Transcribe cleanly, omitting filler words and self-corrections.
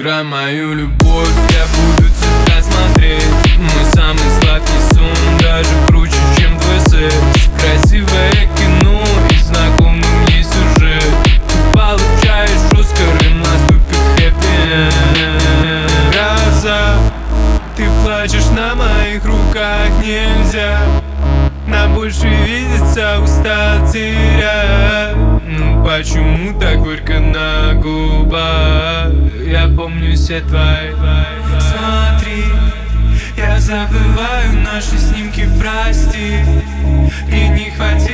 Сыграй мою любовь, я буду тебя смотреть. Мой самый сладкий сон, даже круче, чем твой секс. Красивое кино и знакомый мне сюжет. Ты получаешь Оскар, и наступит хэппи-энд. Гроза, ты плачешь на моих руках, нельзя нам больше видеться, устал терять. Ну почему так горько на губах? Я помню все твои. Смотри, я забываю наши снимки, прости. Мне не хватит